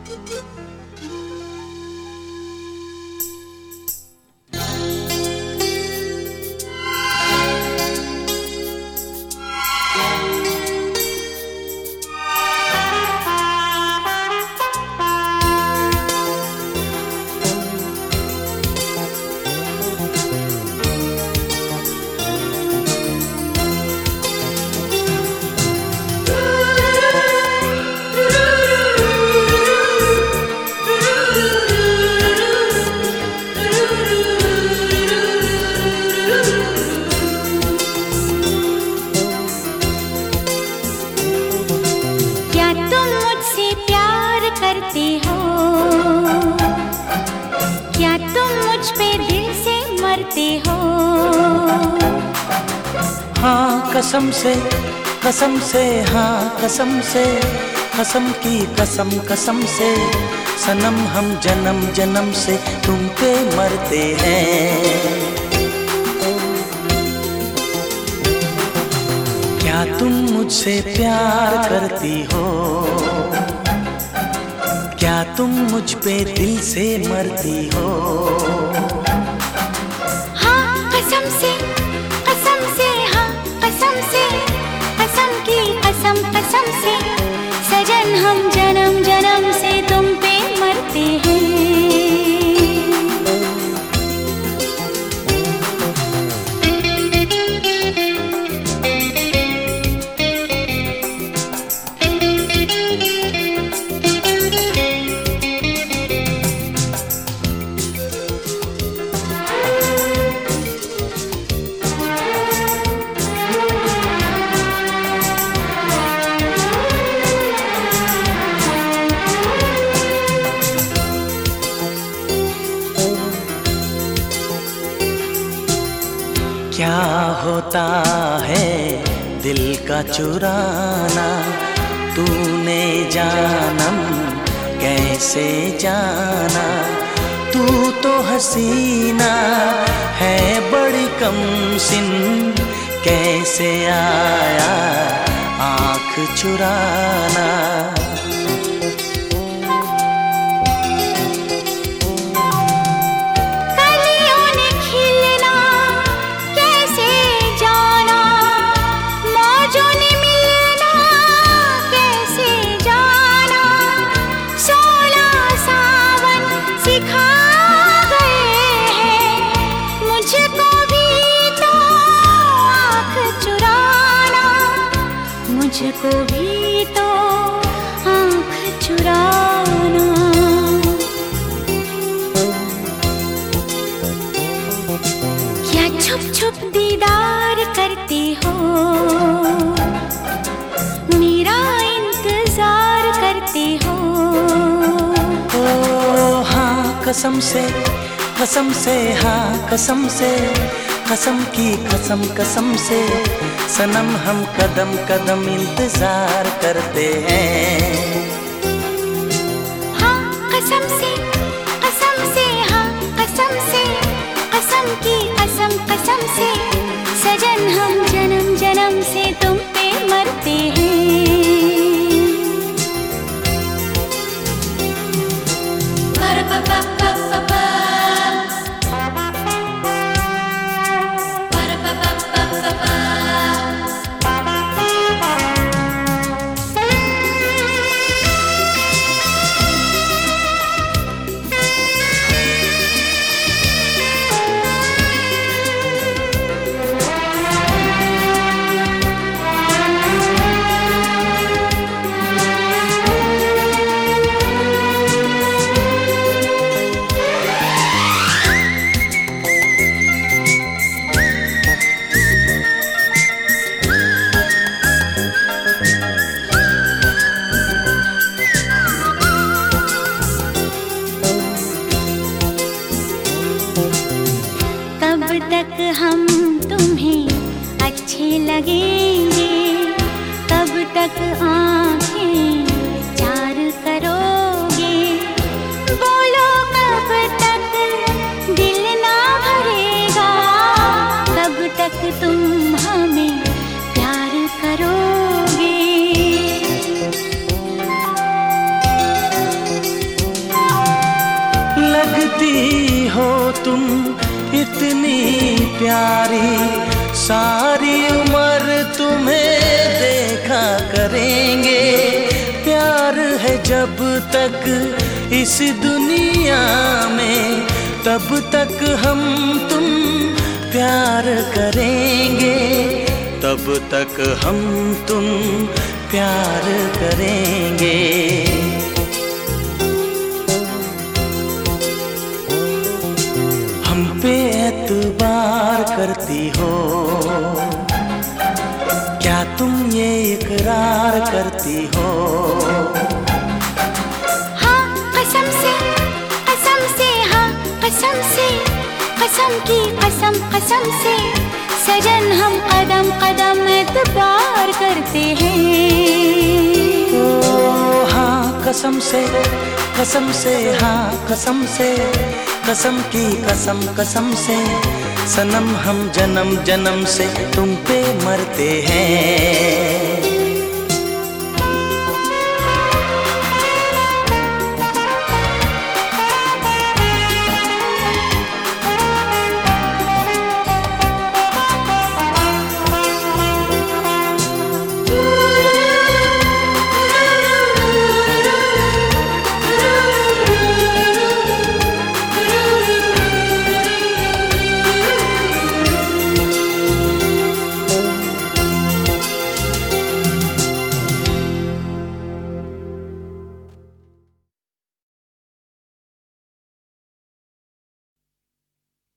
करते हो, क्या तुम मुझ पे दिल से मरते हो? हाँ कसम से हाँ कसम से, कसम की कसम कसम से, सनम हम जन्म जन्म से तुम पे मरते हैं। क्या तुम मुझसे प्यार करती हो, क्या तुम मुझ पे दिल से मरती हो? हाँ कसम से हाँ कसम से, कसम की कसम कसम से, सजन हम जन्म जन्म से तुम पे मरते हैं। क्या होता है दिल का चुराना, तूने जानम कैसे जाना? तू तो हसीना है बड़ी कमसिन, कैसे आया आँख चुराना? मुझको भी तो आँख चुराना। क्या छुप छुप दीदार करते हो, मेरा इंतजार करते हो? ओ हाँ कसम से हाँ कसम से, कसम की कसम कसम से, सनम हम कदम कदम इंतजार करते हैं। हाँ कसम से हाँ कसम से, कसम की कसम कसम से, सजन हम जन्म जन्म से तुम पे मरते हैं। कब तक हम तुम्हें अच्छे लगेंगे, कब तक आँखें चार करोगे? बोलो कब तक दिल ना भरेगा, कब तक तुम हमें प्यार करोगे? तुम इतनी प्यारी, सारी उम्र तुम्हें देखा करेंगे। प्यार है जब तक इस दुनिया में, तब तक हम तुम प्यार करेंगे, तब तक हम तुम प्यार करेंगे। हम पे एतबार करती हो, क्या तुम ये इकरार करती हो? हाँ कसम से, हाँ कसम से, कसम की कसम कसम से सजन हम कदम कदम एतबार करते हैं। ओ हाँ कसम से, हाँ कसम से, कसम की कसम कसम से सनम हम जन्म जन्म से तुम पे मरते हैं।